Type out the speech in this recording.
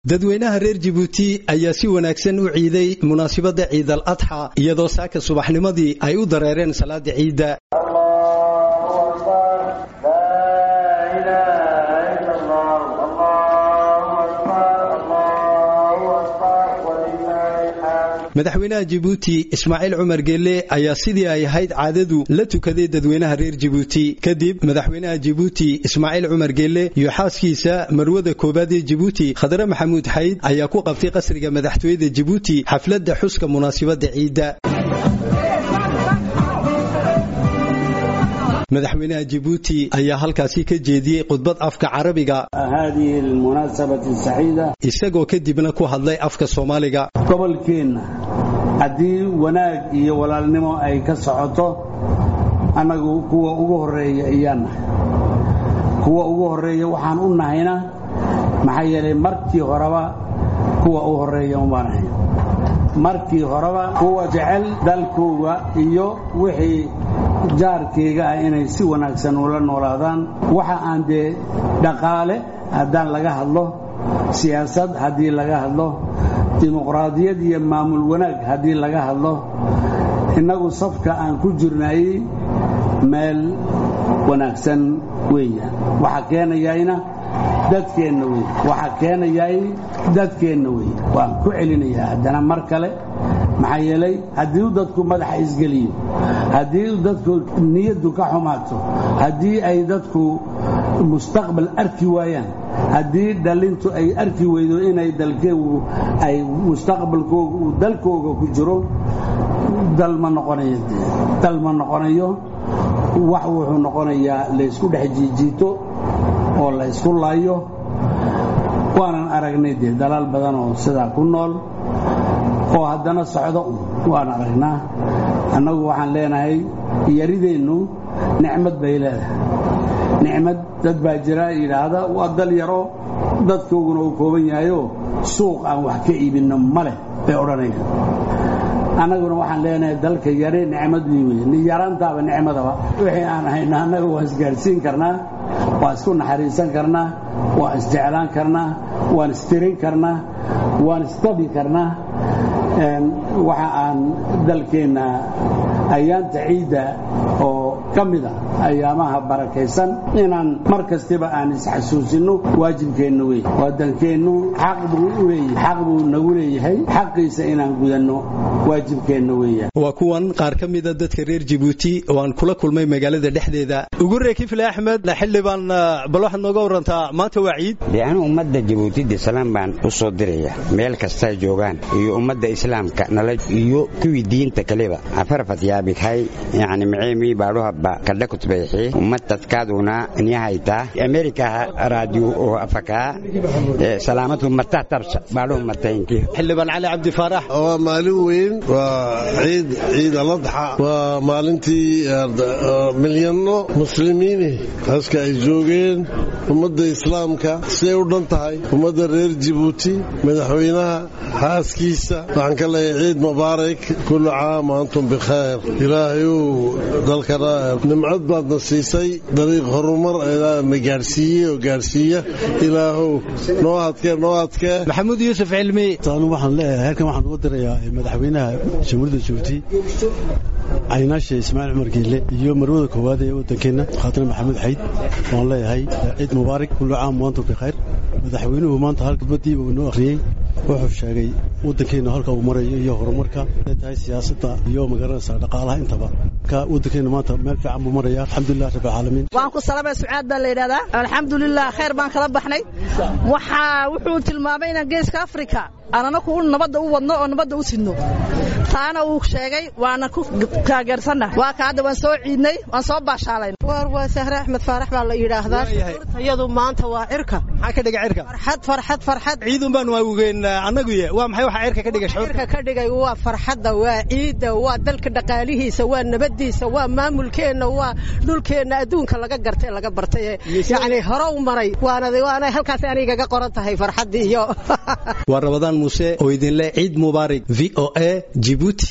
dadweynaha reer Djibouti ayaa si wanaagsan u ciiday munaasabada Ciid al-Adha iyadoo saaka subaxnimadii ay u dareereen salaada ciida. madaxweynaha Djibouti Ismaaciil Cumar Geelle ayaa sidii ay ahayd caadadu la tukaday dadweynaha reer Djibouti kadib madaxweynaha Djibouti Ismaaciil Cumar Geelle iyo xaaskiisa marwada koobaad ee Djibouti Khadra Maxamuud Xayd ayaa ku qabtay qasriga madaxtooyada Djibouti xafladda xuska munaasabada ciida. madaxweynaha Djibouti ayaa halkaasi ka jeediyay khudbad afka Carabiga هذه المناسبة السعيدة isagoo kadibna ku hadlay afka Soomaaliga. gobolkeena hadii wanaag iyo walaalnimo ay ka socoto anagu kuwa ugu horeeya waxaan u nahayna maxay yeelay markii horeba kuwa ugu horeeya umaanahay markii horeba kuwa jecel dalkooda iyo wixii jaarkeyga ah inay si wanaagsan ula noolaadaan waxa aan de dhaqaale hadaan laga hadlo siyaasad hadii laga hadlo dimuqraadiyad iyo maamul wanaag hadii laga hadlo inagu safka aan ku jirnay meel wanaagsan weeyaan waxa keenayayna dadkeena weey waxa keenayay dadkeena weey waan ku celinayaa hadana mar kale maxay yeelay hadii dadku madaxa isgaliyo hadii dadku niyadu ka xumaato hadii ay dadku mustaqbal arki waayaan hadii dhalintu ay arki weydo inay dalkeedu ay mustaqbalkoodu dalkooda ku jiro dal ma noqonayo wax wuxuu noqonayaa la isku dhaxjiijito oo la isku laayo waanan aragnay dalal badan oo sida ku nool oo haddana socdo waan aragnaa annagu waxaan leenahay yarideenu nicmad bay leedahay nicmad dad baa jira yiraahdo waa dal yaro dadkooguna uu kooban yahay suuq aan wax ka iibino male bay oranayaan anaguna waxaan leenahay dalka yare nicmad weeye ni yaraantaaba nicmadaba wixii aan hayna anagu waan isgaarsiin karnaa waan isku naxariisan karnaa waan isjeclaan karnaa waan istirin karnaa waan istabi karnaa waxa aan dalkeena ayaanta ciida oo kamida ayaamaha barakaysan inaan markastaba aan isxasuusino waajibkeena weey wadankeenu xaq buu nagu leeyahay xaqiisa inaan gudano waajibkeena weeyaan waa kuwan qaar kamida dadka reer Djibouti oo aan kula kulmay magaalada dhexdeeda ugu reekifle Axmed xilibaan bal waxa nooga warantaa maanta waa ciid deegaan ummadda Djibouti salaam baan u soo diraya meel kasta joogan iyo ummadda islaamka nala iyo kuwii diinta kaleba afarfad yaabikay yaani maceemi baaruha kada kutbeexi ummadadkaaduna niyahayta Amerika radio oo afaka salaamatu marta tabsha baaruha martaynki xilibaan Ali Abdi Farax oo maalin weyn waa ciid al-Adha waa maalintii milyanno muslimiin aska ay joogeen ummadda islaamka si u dhantahay ummadda reer Djibouti madaxweynaha xaaskiisa waxaan ka leeyahay ciid mubaarak kullu caam wa antum bikhair ilaahayu dalkana nimcad baad nasiisay dariiq horumar ee gaarsiiya ilaahu noo adkee Maxamuud Yuusuf Cilmi taan waxaan leeyahay halkan waxaan ugu dirayaa madaxweynaha jamhuuriyadda Djibouti aynaasha Ismaaciil Cumar Geelle iyo marwada koowaad ee wadankeena Khadra Maxamuud Xayd waan leeyahay ciid mubaarak kullu caam wa antum bikhair madaxweynuhu maanta halkadii uu noo akhriyay wuxuu sheegay wadankeena halka uu marayo iyo horumarka tahay siyaasadda iyo magaranaysa dhaqaalaha intaba ka wadankeena maanta meel fiican buu maraya alxamdulillah rabbil caalamiin waan ku salaamay sucaad baa leeyahay alxamdulillah khair baan kala baxnay wuxuu tilmaamay in geeska Afrika anana ku nabad u wadno oo nabad u sidno taana uu sheegay waana ku taageersana waa ka hadda waan soo ciidnay waan soo baashaalay waa Sahra Axmed Farax baa la yiraahdaa iyadu maanta waa cirka maxaa ka dhigay cirka farxad ciidun baan waageen anagu waa maxay waxa cirka ka dhigay cirka ka dhigay waa farxadda waa ciida waa dalka dhaqaalihiisa waa nabadiisa waa maamulkeena waa dhulkeena adduunka laga gartay laga bartay yaani hore u maray waana halkaas aniga ga qoran tahay farxadii iyo waa Ramadaan Muuse oo idin leh ciid mubaarak VOA Djibouti